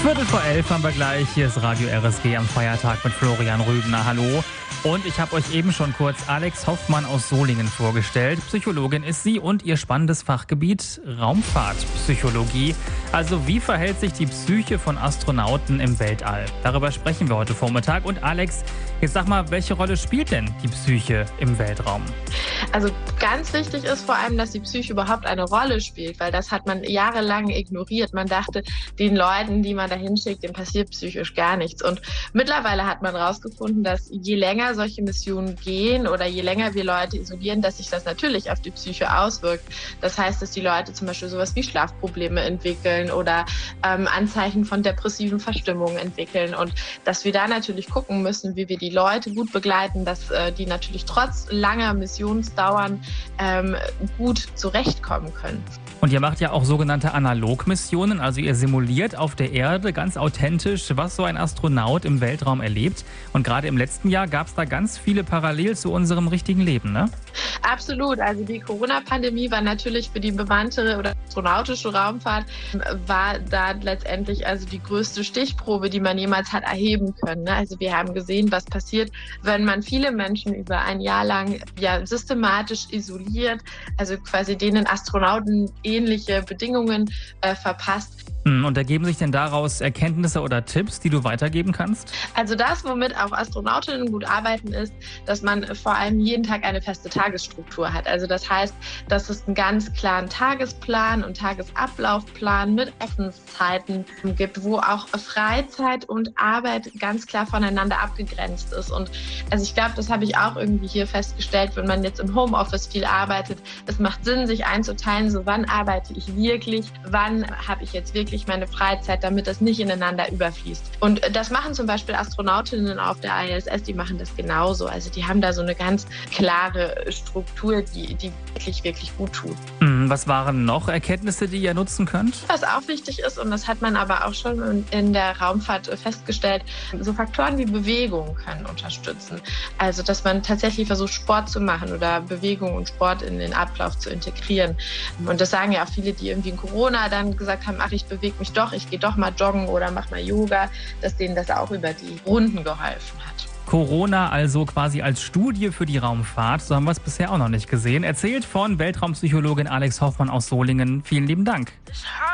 11:15 haben wir gleich. Hier ist Radio RSG am Feiertag mit Florian Rübner. Hallo. Und ich habe euch eben schon kurz Alex Hoffmann aus Solingen vorgestellt. Psychologin ist sie und ihr spannendes Fachgebiet Raumfahrtpsychologie. Also wie verhält sich die Psyche von Astronauten im Weltall? Darüber sprechen wir heute Vormittag. Und Alex, jetzt sag mal, welche Rolle spielt denn die Psyche im Weltraum? Also ganz wichtig ist vor allem, dass die Psyche überhaupt eine Rolle spielt, weil das hat man jahrelang ignoriert. Man dachte, den Leuten, die man da hinschickt, dem passiert psychisch gar nichts. Und mittlerweile hat man herausgefunden, dass je länger solche Missionen gehen oder je länger wir Leute isolieren, dass sich das natürlich auf die Psyche auswirkt. Das heißt, dass die Leute zum Beispiel sowas wie Schlafprobleme entwickeln oder Anzeichen von depressiven Verstimmungen entwickeln und dass wir da natürlich gucken müssen, wie wir die Leute gut begleiten, dass die natürlich trotz langer Missionsdauern gut zurechtkommen können. Und ihr macht ja auch sogenannte Analogmissionen, also ihr simuliert auf der Erde ganz authentisch, was so ein Astronaut im Weltraum erlebt. Und gerade im letzten Jahr gab es da ganz viele parallel zu unserem richtigen Leben, ne? Absolut. Also die Corona-Pandemie war natürlich für die bemannte oder astronautische Raumfahrt, war da letztendlich also die größte Stichprobe, die man jemals hat erheben können. Also wir haben gesehen, was passiert, wenn man viele Menschen über ein Jahr lang systematisch isoliert, also quasi denen Astronauten ähnliche Bedingungen verpasst. Und ergeben sich denn daraus Erkenntnisse oder Tipps, die du weitergeben kannst? Also das, womit auch Astronautinnen gut arbeiten, ist, dass man vor allem jeden Tag eine feste Tagesstruktur hat. Also das heißt, dass es einen ganz klaren Tagesplan und Tagesablaufplan mit Essenszeiten gibt, wo auch Freizeit und Arbeit ganz klar voneinander abgegrenzt ist. Und also ich glaube, das habe ich auch irgendwie hier festgestellt, wenn man jetzt im Homeoffice viel arbeitet. Es macht Sinn, sich einzuteilen, so wann arbeite ich wirklich, wann habe ich jetzt wirklich meine Freizeit, damit das nicht ineinander überfließt. Und das machen zum Beispiel Astronautinnen auf der ISS, die machen das genauso. Also die haben da so eine ganz klare Struktur, die wirklich, wirklich gut tut. Was waren noch Erkenntnisse, die ihr nutzen könnt? Was auch wichtig ist, und das hat man aber auch schon in der Raumfahrt festgestellt, so Faktoren wie Bewegung können unterstützen. Also dass man tatsächlich versucht, Sport zu machen oder Bewegung und Sport in den Ablauf zu integrieren. Und das sagen ja auch viele, die irgendwie in Corona dann gesagt haben, ach, ich bewege mich doch, ich gehe doch mal joggen oder mache mal Yoga, dass denen das auch über die Runden geholfen hat. Corona also quasi als Studie für die Raumfahrt, so haben wir es bisher auch noch nicht gesehen. Erzählt von Weltraumpsychologin Alex Hoffmann aus Solingen. Vielen lieben Dank.